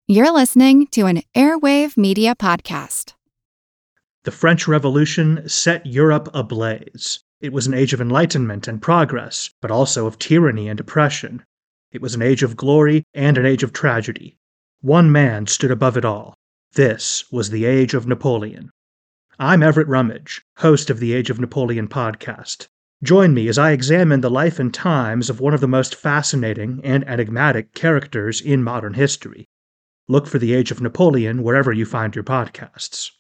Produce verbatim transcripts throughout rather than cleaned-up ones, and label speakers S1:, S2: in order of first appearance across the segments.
S1: You're listening to an Airwave Media Podcast.
S2: The French Revolution set Europe ablaze. It was an age of enlightenment and progress, but also of tyranny and oppression. It was an age of glory and an age of tragedy. One man stood above it all. This was the Age of Napoleon. I'm Everett Rummage, host of the Age of Napoleon podcast. Join me as I examine the life and times of one of the most fascinating and enigmatic characters in modern history. Look for the Age of Napoleon wherever you find your podcasts.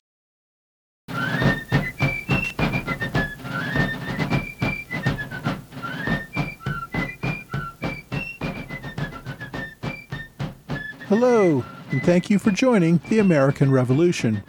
S3: Hello, and thank you for joining the American Revolution.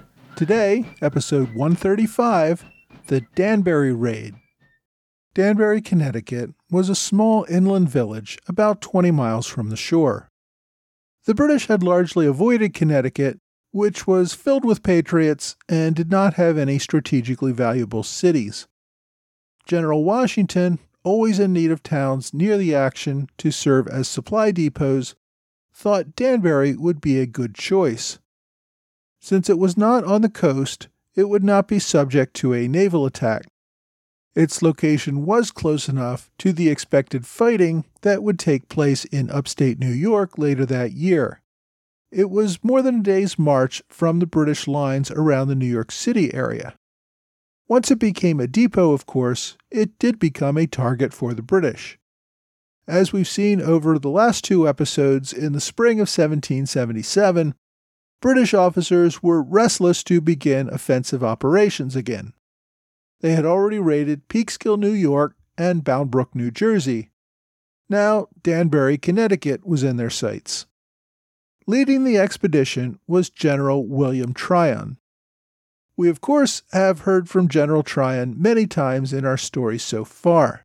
S3: Today, episode one thirty-five, the Danbury Raid. Danbury, Connecticut, was a small inland village about twenty miles from the shore. The British had largely avoided Connecticut, which was filled with patriots and did not have any strategically valuable cities. General Washington, always in need of towns near the action to serve as supply depots, thought Danbury would be a good choice. Since it was not on the coast, it would not be subject to a naval attack. Its location was close enough to the expected fighting that would take place in upstate New York later that year. It was more than a day's march from the British lines around the New York City area. Once it became a depot, of course, it did become a target for the British. As we've seen over the last two episodes, in the spring of seventeen seventy-seven, British officers were restless to begin offensive operations again. They had already raided Peekskill, New York, and Bound Brook, New Jersey. Now, Danbury, Connecticut was in their sights. Leading the expedition was General William Tryon. We, of course, have heard from General Tryon many times in our story so far.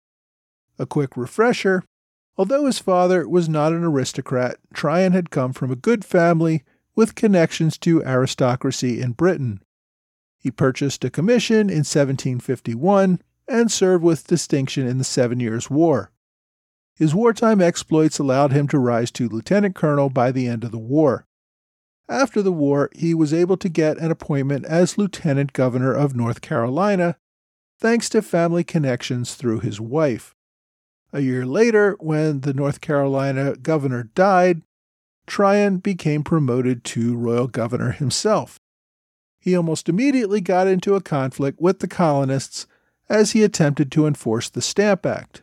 S3: A quick refresher, although his father was not an aristocrat, Tryon had come from a good family with connections to aristocracy in Britain. He purchased a commission in seventeen fifty-one and served with distinction in the Seven Years' War. His wartime exploits allowed him to rise to lieutenant colonel by the end of the war. After the war, he was able to get an appointment as lieutenant governor of North Carolina, thanks to family connections through his wife. A year later, when the North Carolina governor died, Tryon became promoted to royal governor himself. He almost immediately got into a conflict with the colonists as he attempted to enforce the Stamp Act.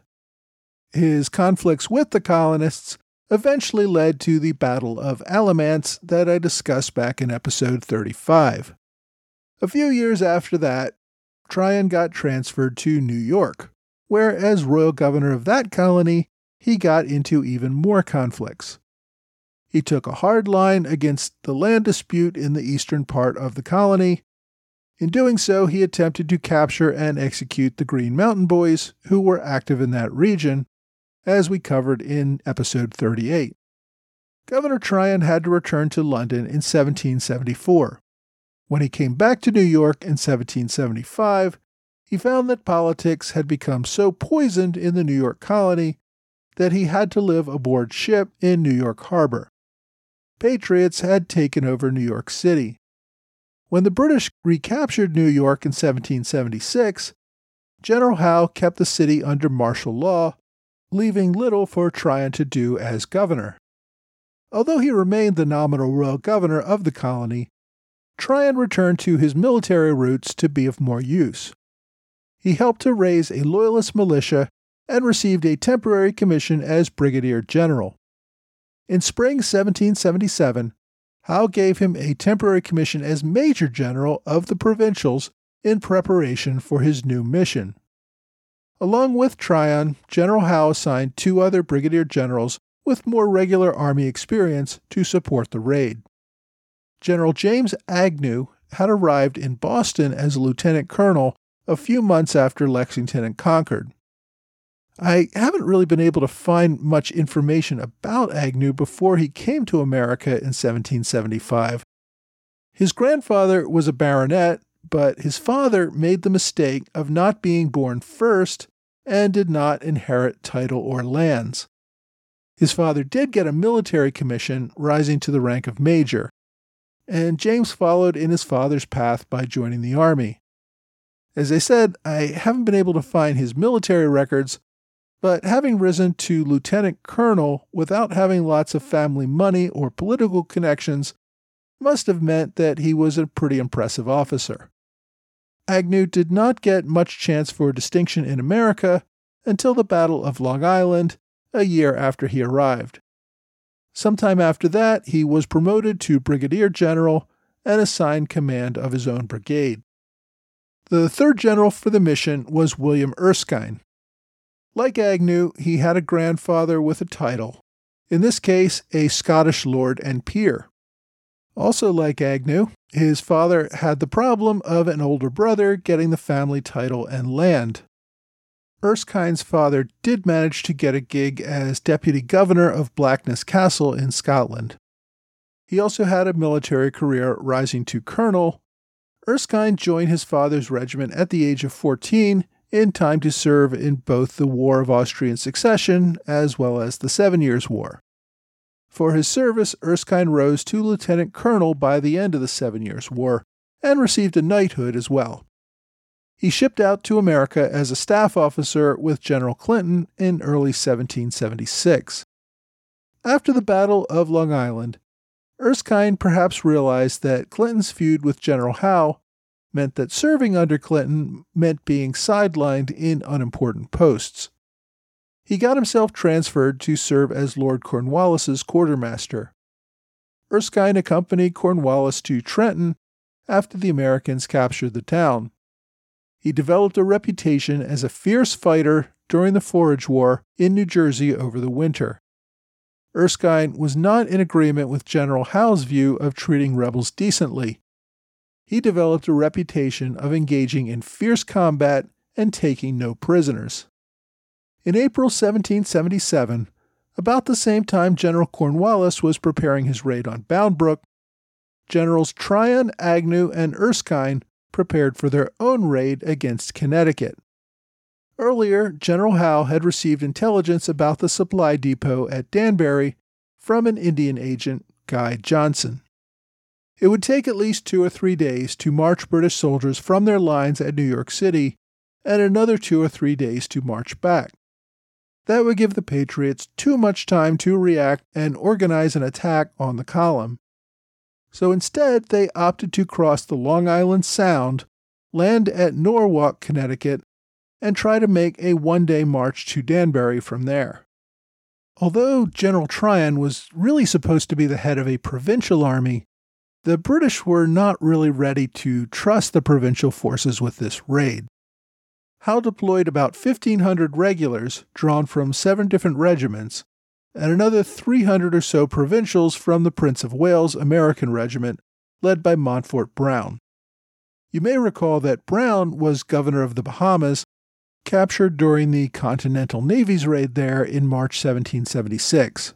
S3: His conflicts with the colonists eventually led to the Battle of Alamance that I discussed back in episode thirty-five. A few years after that, Tryon got transferred to New York, where as royal governor of that colony, he got into even more conflicts. He took a hard line against the land dispute in the eastern part of the colony. In doing so, he attempted to capture and execute the Green Mountain Boys, who were active in that region, as we covered in episode thirty-eight. Governor Tryon had to return to London in seventeen seventy-four. When he came back to New York in seventeen seventy-five, he found that politics had become so poisoned in the New York colony that he had to live aboard ship in New York Harbor. Patriots had taken over New York City. When the British recaptured New York in seventeen seventy-six, General Howe kept the city under martial law, leaving little for Tryon to do as governor. Although he remained the nominal royal governor of the colony, Tryon returned to his military roots to be of more use. He helped to raise a loyalist militia and received a temporary commission as brigadier general. In spring seventeen seventy-seven, Howe gave him a temporary commission as major general of the provincials in preparation for his new mission. Along with Tryon, General Howe assigned two other brigadier generals with more regular army experience to support the raid. General James Agnew had arrived in Boston as a lieutenant colonel a few months after Lexington and Concord. I haven't really been able to find much information about Agnew before he came to America in seventeen seventy-five. His grandfather was a baronet, but his father made the mistake of not being born first and did not inherit title or lands. His father did get a military commission, rising to the rank of major, and James followed in his father's path by joining the army. As I said, I haven't been able to find his military records, but having risen to lieutenant colonel without having lots of family money or political connections must have meant that he was a pretty impressive officer. Agnew did not get much chance for distinction in America until the Battle of Long Island, a year after he arrived. Sometime after that, he was promoted to brigadier general and assigned command of his own brigade. The third general for the mission was William Erskine. Like Agnew, he had a grandfather with a title, in this case a Scottish lord and peer. Also like Agnew, his father had the problem of an older brother getting the family title and land. Erskine's father did manage to get a gig as deputy governor of Blackness Castle in Scotland. He also had a military career, rising to colonel. Erskine joined his father's regiment at the age of fourteen, in time to serve in both the War of Austrian Succession as well as the Seven Years' War. For his service, Erskine rose to lieutenant colonel by the end of the Seven Years' War, and received a knighthood as well. He shipped out to America as a staff officer with General Clinton in early seventeen seventy-six. After the Battle of Long Island, Erskine perhaps realized that Clinton's feud with General Howe meant that serving under Clinton meant being sidelined in unimportant posts. He got himself transferred to serve as Lord Cornwallis's quartermaster. Erskine accompanied Cornwallis to Trenton after the Americans captured the town. He developed a reputation as a fierce fighter during the Forage War in New Jersey over the winter. Erskine was not in agreement with General Howe's view of treating rebels decently. He developed a reputation of engaging in fierce combat and taking no prisoners. In April seventeen seventy-seven, about the same time General Cornwallis was preparing his raid on Bound Brook, Generals Tryon, Agnew, and Erskine prepared for their own raid against Connecticut. Earlier, General Howe had received intelligence about the supply depot at Danbury from an Indian agent, Guy Johnson. It would take at least two or three days to march British soldiers from their lines at New York City, and another two or three days to march back. That would give the Patriots too much time to react and organize an attack on the column. So instead, they opted to cross the Long Island Sound, land at Norwalk, Connecticut, and try to make a one-day march to Danbury from there. Although General Tryon was really supposed to be the head of a provincial army, the British were not really ready to trust the provincial forces with this raid. Howe deployed about fifteen hundred regulars drawn from seven different regiments, and another three hundred or so provincials from the Prince of Wales American Regiment, led by Montfort Brown. You may recall that Brown was governor of the Bahamas, captured during the Continental Navy's raid there in March seventeen seventy-six.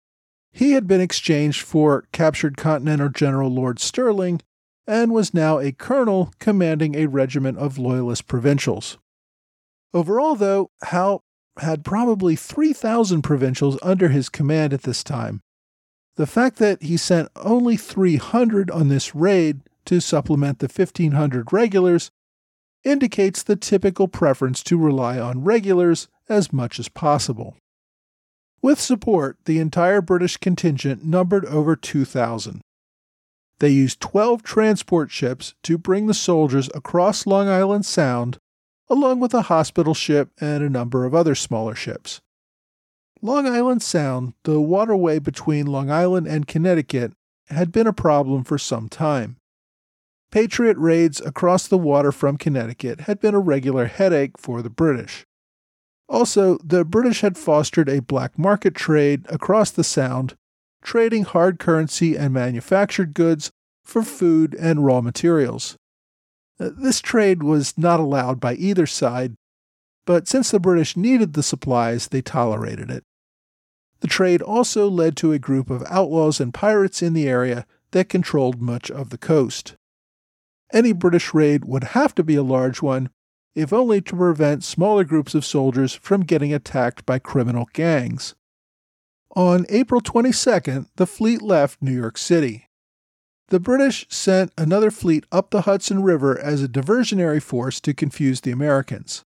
S3: He had been exchanged for captured Continental General Lord Stirling, and was now a colonel commanding a regiment of Loyalist provincials. Overall, though, Howe had probably three thousand provincials under his command at this time. The fact that he sent only three hundred on this raid to supplement the fifteen hundred regulars indicates the typical preference to rely on regulars as much as possible. With support, the entire British contingent numbered over two thousand. They used twelve transport ships to bring the soldiers across Long Island Sound, along with a hospital ship and a number of other smaller ships. Long Island Sound, the waterway between Long Island and Connecticut, had been a problem for some time. Patriot raids across the water from Connecticut had been a regular headache for the British. Also, the British had fostered a black market trade across the Sound, trading hard currency and manufactured goods for food and raw materials. This trade was not allowed by either side, but since the British needed the supplies, they tolerated it. The trade also led to a group of outlaws and pirates in the area that controlled much of the coast. Any British raid would have to be a large one, if only to prevent smaller groups of soldiers from getting attacked by criminal gangs. On April twenty-second, the fleet left New York City. The British sent another fleet up the Hudson River as a diversionary force to confuse the Americans.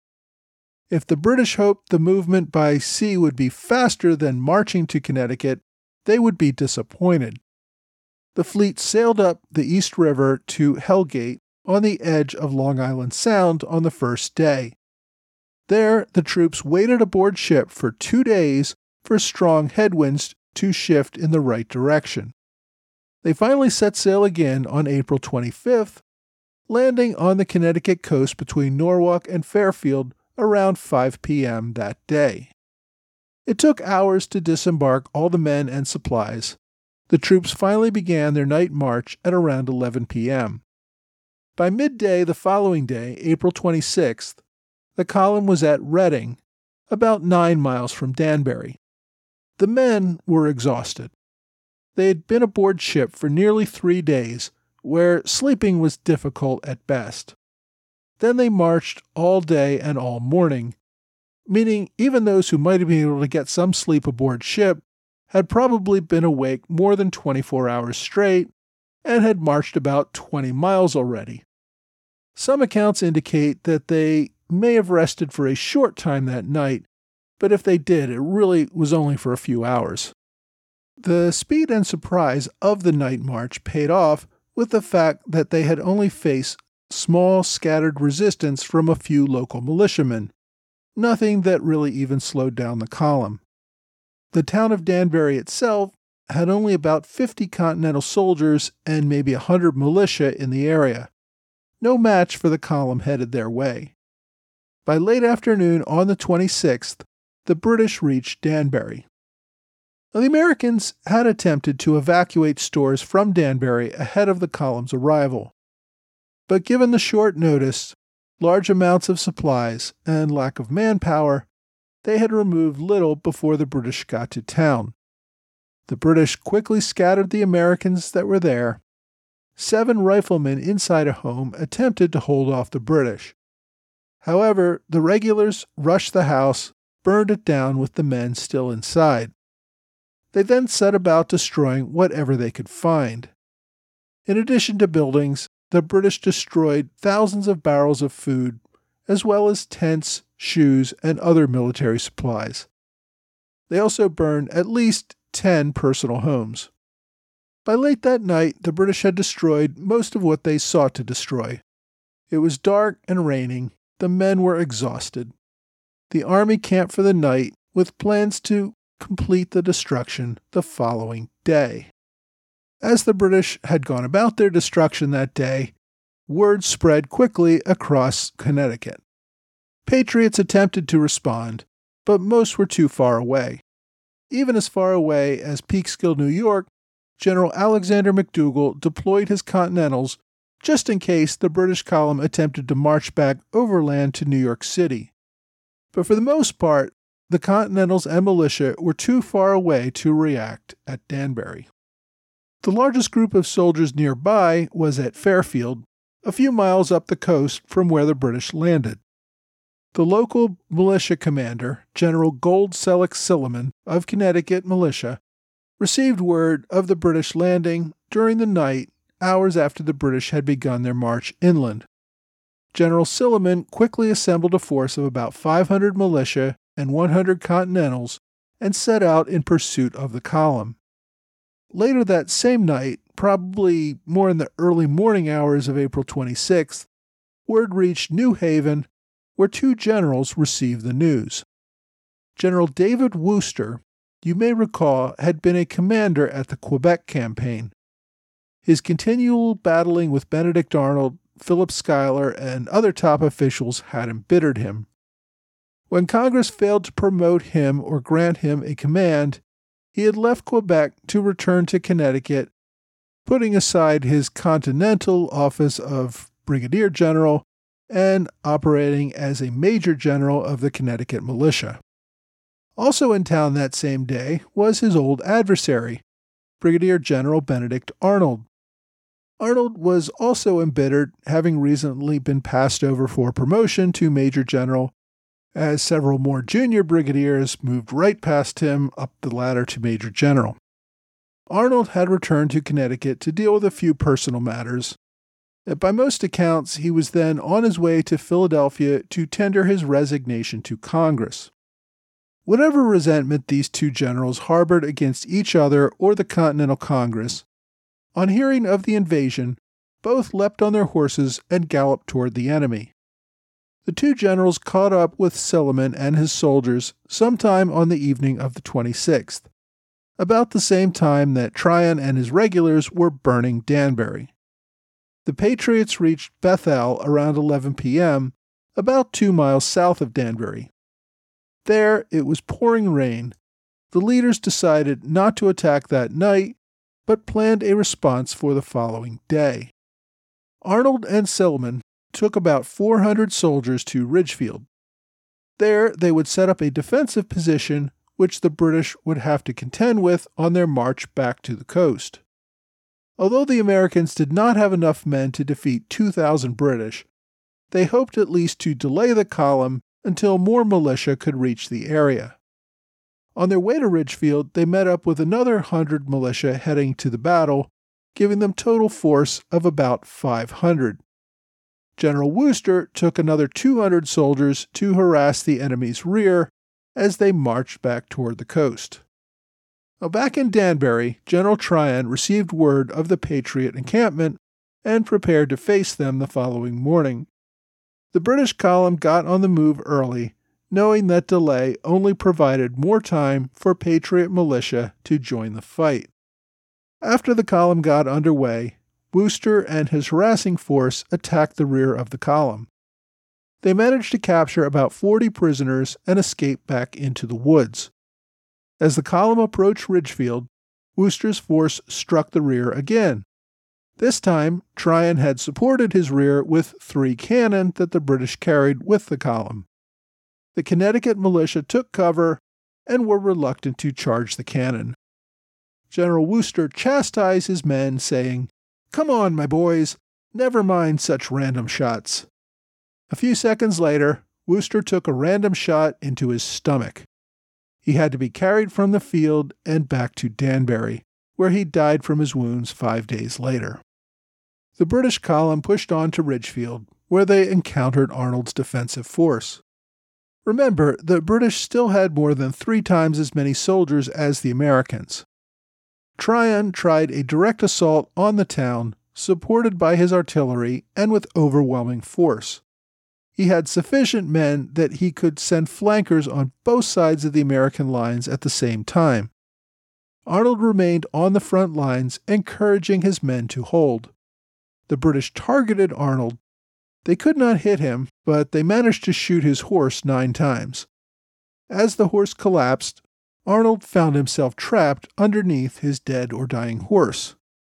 S3: If the British hoped the movement by sea would be faster than marching to Connecticut, they would be disappointed. The fleet sailed up the East River to Hellgate on the edge of Long Island Sound on the first day. There, the troops waited aboard ship for two days for strong headwinds to shift in the right direction. They finally set sail again on April twenty-fifth, landing on the Connecticut coast between Norwalk and Fairfield around five p.m. that day. It took hours to disembark all the men and supplies. The troops finally began their night march at around eleven p.m. By midday the following day, April twenty-sixth, the column was at Reading, about nine miles from Danbury. The men were exhausted. They had been aboard ship for nearly three days, where sleeping was difficult at best. Then they marched all day and all morning, meaning even those who might have been able to get some sleep aboard ship had probably been awake more than twenty-four hours straight and had marched about twenty miles already. Some accounts indicate that they may have rested for a short time that night, but if they did, it really was only for a few hours. The speed and surprise of the night march paid off with the fact that they had only faced small, scattered resistance from a few local militiamen, nothing that really even slowed down the column. The town of Danbury itself had only about fifty Continental soldiers and maybe a hundred militia in the area, no match for the column headed their way. By late afternoon on the twenty-sixth, the British reached Danbury. Now, the Americans had attempted to evacuate stores from Danbury ahead of the column's arrival. But given the short notice, large amounts of supplies, and lack of manpower, they had removed little before the British got to town. The British quickly scattered the Americans that were there. Seven riflemen inside a home attempted to hold off the British. However, the regulars rushed the house, burned it down with the men still inside. They then set about destroying whatever they could find. In addition to buildings, the British destroyed thousands of barrels of food, as well as tents, shoes, and other military supplies. They also burned at least ten personal homes. By late that night, the British had destroyed most of what they sought to destroy. It was dark and raining. The men were exhausted. The army camped for the night with plans to complete the destruction the following day. As the British had gone about their destruction that day, word spread quickly across Connecticut. Patriots attempted to respond, but most were too far away. Even as far away as Peekskill, New York, General Alexander McDougall deployed his Continentals just in case the British column attempted to march back overland to New York City. But for the most part, the Continentals and militia were too far away to react at Danbury. The largest group of soldiers nearby was at Fairfield, a few miles up the coast from where the British landed. The local militia commander, General Gold Selleck Silliman of Connecticut Militia, received word of the British landing during the night, hours after the British had begun their march inland. General Silliman quickly assembled a force of about five hundred militia and one hundred Continentals and set out in pursuit of the column. Later that same night, probably more in the early morning hours of April twenty-sixth, word reached New Haven, where two generals received the news. General David Wooster, you may recall, had been a commander at the Quebec campaign. His continual battling with Benedict Arnold, Philip Schuyler, and other top officials had embittered him. When Congress failed to promote him or grant him a command, he had left Quebec to return to Connecticut, putting aside his Continental office of Brigadier General and operating as a Major General of the Connecticut Militia. Also in town that same day was his old adversary, Brigadier General Benedict Arnold. Arnold was also embittered, having recently been passed over for promotion to Major General, as several more junior brigadiers moved right past him up the ladder to major general. Arnold had returned to Connecticut to deal with a few personal matters. By most accounts, he was then on his way to Philadelphia to tender his resignation to Congress. Whatever resentment these two generals harbored against each other or the Continental Congress, on hearing of the invasion, both leapt on their horses and galloped toward the enemy. The two generals caught up with Silliman and his soldiers sometime on the evening of the twenty-sixth, about the same time that Tryon and his regulars were burning Danbury. The Patriots reached Bethel around eleven p.m., about two miles south of Danbury. There, it was pouring rain. The leaders decided not to attack that night, but planned a response for the following day. Arnold and Silliman took about four hundred soldiers to Ridgefield. There, they would set up a defensive position which the British would have to contend with on their march back to the coast. Although the Americans did not have enough men to defeat two thousand British, they hoped at least to delay the column until more militia could reach the area. On their way to Ridgefield, they met up with another hundred militia heading to the battle, giving them total force of about five hundred. General Wooster took another two hundred soldiers to harass the enemy's rear as they marched back toward the coast. Now, back in Danbury, General Tryon received word of the Patriot encampment and prepared to face them the following morning. The British column got on the move early, knowing that delay only provided more time for Patriot militia to join the fight. After the column got underway, Wooster and his harassing force attacked the rear of the column. They managed to capture about forty prisoners and escape back into the woods. As the column approached Ridgefield, Wooster's force struck the rear again. This time, Tryon had supported his rear with three cannon that the British carried with the column. The Connecticut militia took cover and were reluctant to charge the cannon. General Wooster chastised his men, saying, "Come on, my boys, never mind such random shots." A few seconds later, Wooster took a random shot into his stomach. He had to be carried from the field and back to Danbury, where he died from his wounds five days later. The British column pushed on to Ridgefield, where they encountered Arnold's defensive force. Remember, the British still had more than three times as many soldiers as the Americans. Tryon tried a direct assault on the town, supported by his artillery and with overwhelming force. He had sufficient men that he could send flankers on both sides of the American lines at the same time. Arnold remained on the front lines, encouraging his men to hold. The British targeted Arnold. They could not hit him, but they managed to shoot his horse nine times. As the horse collapsed, Arnold found himself trapped underneath his dead or dying horse.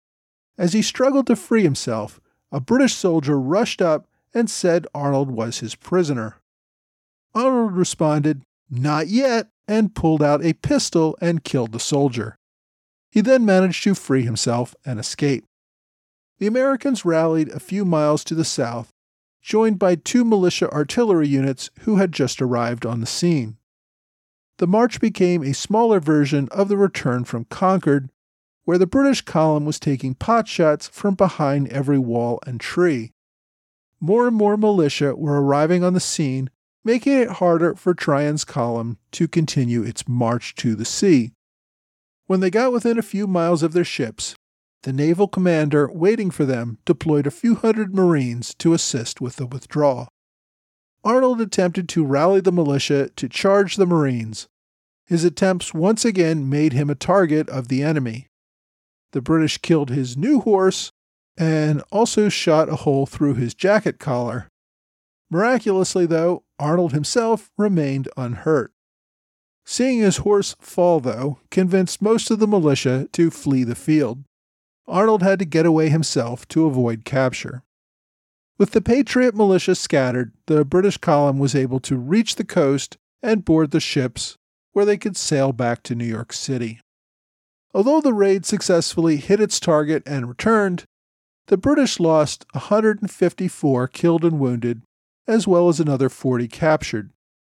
S3: As he struggled to free himself, a British soldier rushed up and said Arnold was his prisoner. Arnold responded, "Not yet," and pulled out a pistol and killed the soldier. He then managed to free himself and escape. The Americans rallied a few miles to the south, joined by two militia artillery units who had just arrived on the scene. The march became a smaller version of the return from Concord, where the British column was taking potshots from behind every wall and tree. More and more militia were arriving on the scene, making it harder for Tryon's column to continue its march to the sea. When they got within a few miles of their ships, the naval commander waiting for them deployed a few hundred Marines to assist with the withdrawal. Arnold attempted to rally the militia to charge the Marines. His attempts once again made him a target of the enemy. The British killed his new horse and also shot a hole through his jacket collar. Miraculously, though, Arnold himself remained unhurt. Seeing his horse fall, though, convinced most of the militia to flee the field. Arnold had to get away himself to avoid capture. With the Patriot militia scattered, the British column was able to reach the coast and board the ships, where they could sail back to New York City. Although the raid successfully hit its target and returned, the British lost one hundred fifty-four killed and wounded, as well as another forty captured.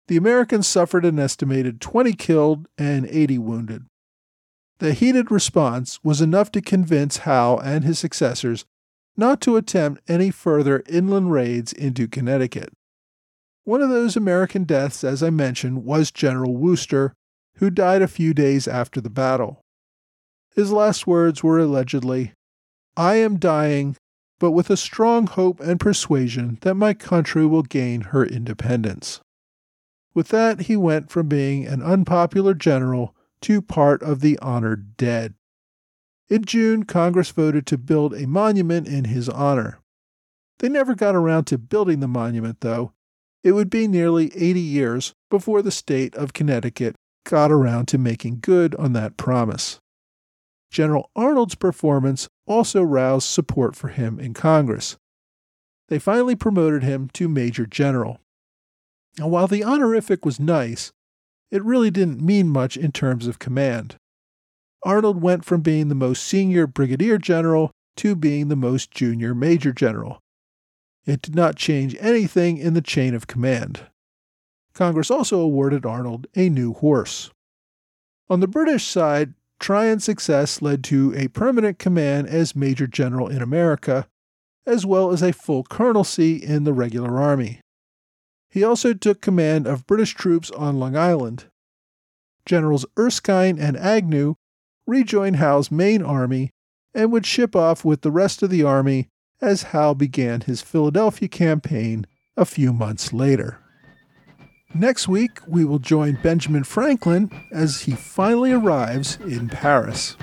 S3: the Americans suffered an estimated twenty killed and eighty wounded. The heated response was enough to convince Howe and his successors not to attempt any further inland raids into Connecticut. One of those American deaths, as I mentioned, was General Wooster, who died a few days after the battle. His last words were allegedly, "I am dying, but with a strong hope and persuasion that my country will gain her independence." With that, he went from being an unpopular general to part of the honored dead. In June, Congress voted to build a monument in his honor. They never got around to building the monument, though. It would be nearly eighty years before the state of Connecticut got around to making good on that promise. General Arnold's performance also roused support for him in Congress. They finally promoted him to Major General. Now, while the honorific was nice, it really didn't mean much in terms of command. Arnold went from being the most senior brigadier general to being the most junior major general. It did not change anything in the chain of command. Congress also awarded Arnold a new horse. On the British side, Tryon's success led to a permanent command as Major General in America, as well as a full colonelcy in the regular army. He also took command of British troops on Long Island. Generals Erskine and Agnew rejoined Howe's main army and would ship off with the rest of the army as Howe began his Philadelphia campaign a few months later. Next week, we will join Benjamin Franklin as he finally arrives in Paris.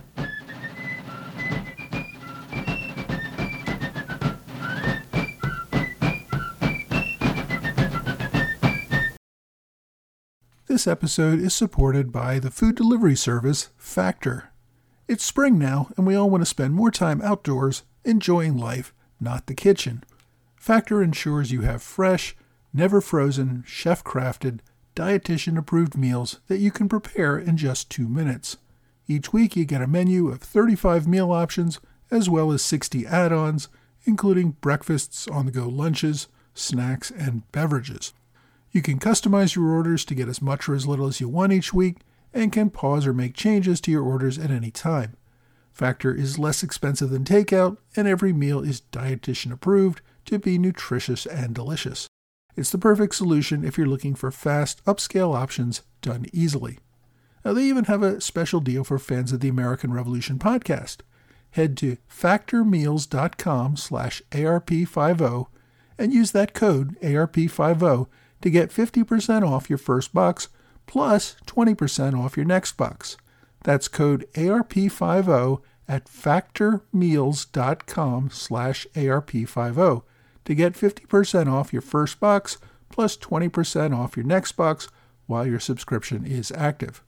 S3: This episode is supported by the food delivery service Factor. It's spring now, and we all want to spend more time outdoors enjoying life, not the kitchen. Factor ensures you have fresh, never frozen, chef-crafted, dietitian-approved meals that you can prepare in just two minutes. Each week you get a menu of thirty-five meal options as well as sixty add-ons, including breakfasts, on-the-go lunches, snacks, and beverages. You can customize your orders to get as much or as little as you want each week and can pause or make changes to your orders at any time. Factor is less expensive than takeout, and every meal is dietitian approved to be nutritious and delicious. It's the perfect solution if you're looking for fast, upscale options done easily. Now, they even have a special deal for fans of the American Revolution podcast. Head to factormeals.com slash ARP50 and use that code A R P fifty to get fifty percent off your first box plus twenty percent off your next box. That's code A R P fifty at factormeals.com slash ARP50 to get fifty percent off your first box plus twenty percent off your next box while your subscription is active.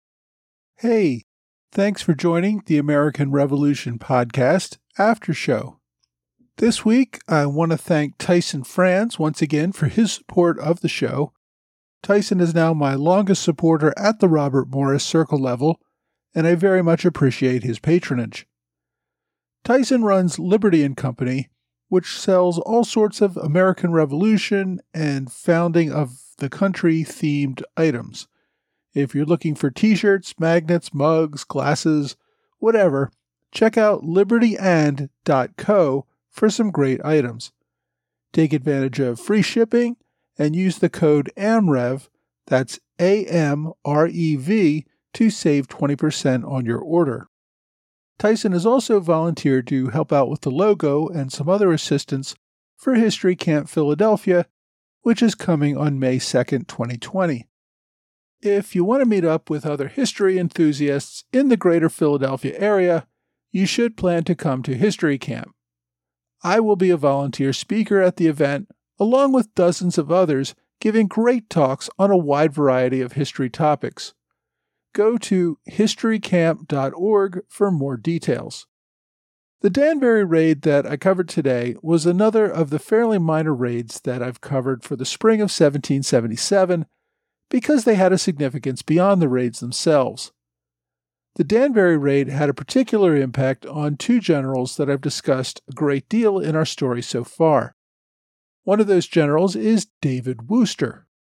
S3: Hey, thanks for joining the American Revolution Podcast After Show. This week, I want to thank Tyson Franz once again for his support of the show. Tyson is now my longest supporter at the Robert Morris Circle level, and I very much appreciate his patronage. Tyson runs Liberty and Company, which sells all sorts of American Revolution and founding of the country themed items. If you're looking for t-shirts, magnets, mugs, glasses, whatever, check out liberty and dot co for some great items. Take advantage of free shipping and use the code AMREV, that's A M R E V, to save twenty percent on your order. Tyson has also volunteered to help out with the logo and some other assistance for History Camp Philadelphia, which is coming on May second, twenty twenty. If you want to meet up with other history enthusiasts in the greater Philadelphia area, you should plan to come to History Camp. I will be a volunteer speaker at the event, along with dozens of others giving great talks on a wide variety of history topics. Go to history camp dot org for more details. The Danbury raid that I covered today was another of the fairly minor raids that I've covered for the spring of seventeen seventy-seven because they had a significance beyond the raids themselves. The Danbury raid had a particular impact on two generals that I've discussed a great deal in our story so far. One of those generals is David Wooster.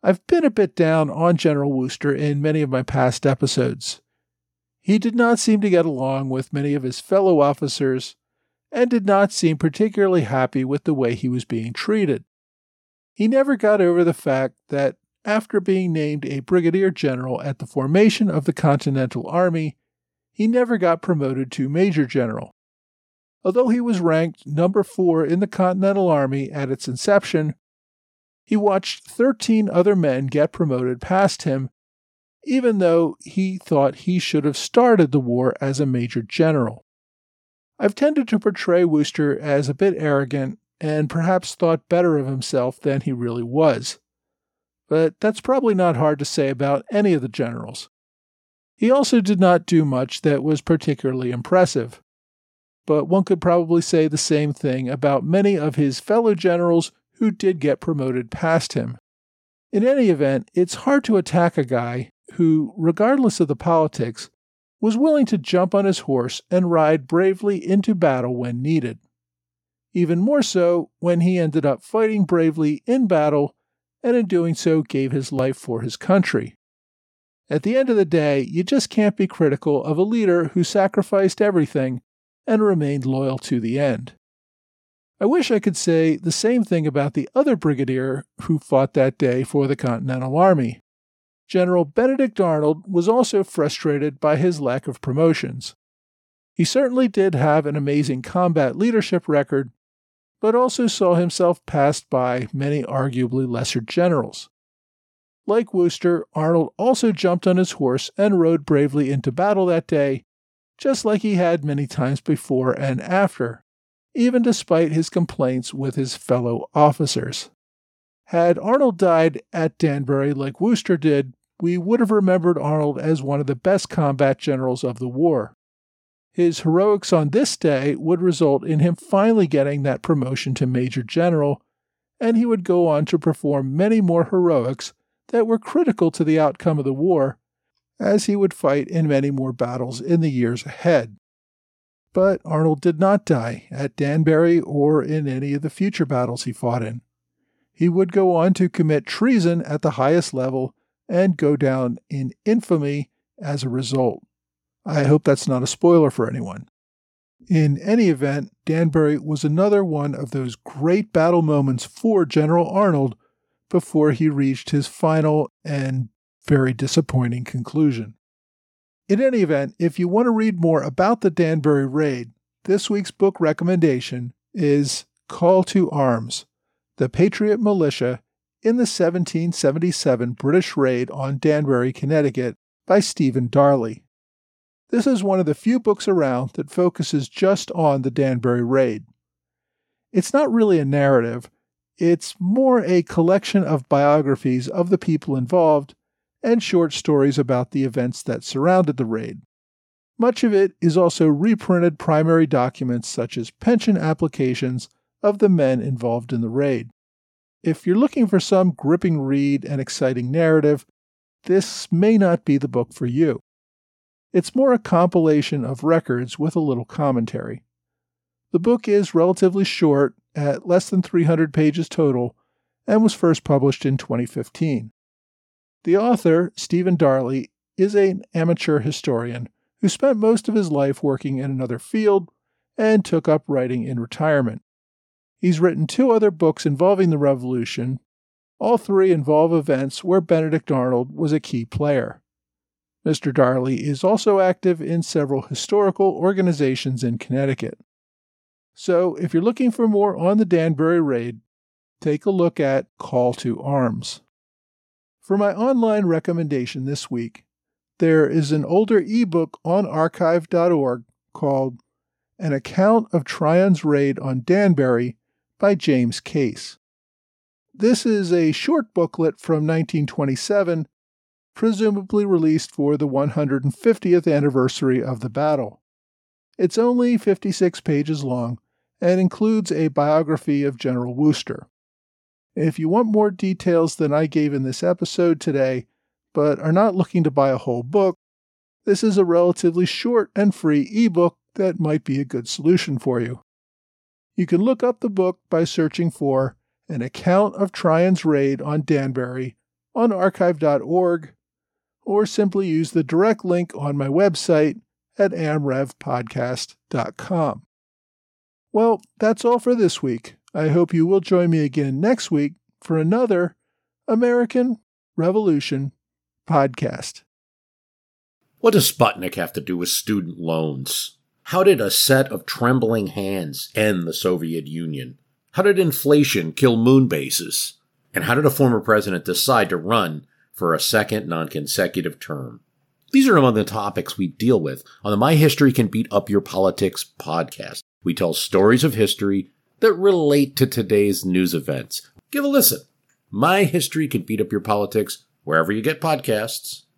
S3: I've been a bit down on General Wooster in many of my past episodes. He did not seem to get along with many of his fellow officers and did not seem particularly happy with the way he was being treated. He never got over the fact that after being named a brigadier general at the formation of the Continental Army, he never got promoted to major general. Although he was ranked number four in the Continental Army at its inception, he watched thirteen other men get promoted past him, even though he thought he should have started the war as a major general. I've tended to portray Wooster as a bit arrogant and perhaps thought better of himself than he really was. But that's probably not hard to say about any of the generals. He also did not do much that was particularly impressive. But one could probably say the same thing about many of his fellow generals who did get promoted past him. In any event, it's hard to attack a guy who, regardless of the politics, was willing to jump on his horse and ride bravely into battle when needed. Even more so when he ended up fighting bravely in battle and in doing so gave his life for his country. At the end of the day, you just can't be critical of a leader who sacrificed everything and remained loyal to the end. I wish I could say the same thing about the other brigadier who fought that day for the Continental Army. General Benedict Arnold was also frustrated by his lack of promotions. He certainly did have an amazing combat leadership record, but also saw himself passed by many arguably lesser generals. Like Wooster, Arnold also jumped on his horse and rode bravely into battle that day, just like he had many times before and after, even despite his complaints with his fellow officers. Had Arnold died at Danbury like Wooster did, we would have remembered Arnold as one of the best combat generals of the war. His heroics on this day would result in him finally getting that promotion to Major General, and he would go on to perform many more heroics that were critical to the outcome of the war, as he would fight in many more battles in the years ahead. But Arnold did not die at Danbury or in any of the future battles he fought in. He would go on to commit treason at the highest level and go down in infamy as a result. I hope that's not a spoiler for anyone. In any event, Danbury was another one of those great battle moments for General Arnold before he reached his final and very disappointing conclusion. In any event, if you want to read more about the Danbury Raid, this week's book recommendation is Call to Arms, The Patriot Militia in the seventeen seventy-seven British Raid on Danbury, Connecticut by Stephen Darley. This is one of the few books around that focuses just on the Danbury Raid. It's not really a narrative, it's more a collection of biographies of the people involved and short stories about the events that surrounded the raid. Much of it is also reprinted primary documents such as pension applications of the men involved in the raid. If you're looking for some gripping read and exciting narrative, this may not be the book for you. It's more a compilation of records with a little commentary. The book is relatively short, at less than three hundred pages total, and was first published in twenty fifteen. The author, Stephen Darley, is an amateur historian who spent most of his life working in another field and took up writing in retirement. He's written two other books involving the Revolution. All three involve events where Benedict Arnold was a key player. Mister Darley is also active in several historical organizations in Connecticut. So, if you're looking for more on the Danbury Raid, take a look at Call to Arms. For my online recommendation this week, there is an older ebook on archive dot org called An Account of Tryon's Raid on Danbury by James Case. This is a short booklet from nineteen twenty-seven, presumably released for the one hundred fiftieth anniversary of the battle. It's only fifty-six pages long and includes a biography of General Wooster. If you want more details than I gave in this episode today, but are not looking to buy a whole book, this is a relatively short and free ebook that might be a good solution for you. You can look up the book by searching for An Account of Tryon's Raid on Danbury on archive dot org, or simply use the direct link on my website at amrev podcast dot com. Well, that's all for this week. I hope you will join me again next week for another American Revolution podcast.
S4: What does Sputnik have to do with student loans? How did a set of trembling hands end the Soviet Union? How did inflation kill moon bases? And how did a former president decide to run for a second non-consecutive term? These are among the topics we deal with on the My History Can Beat Up Your Politics podcast. We tell stories of history that relate to today's news events. Give a listen. My History Can Beat Up Your Politics wherever you get podcasts.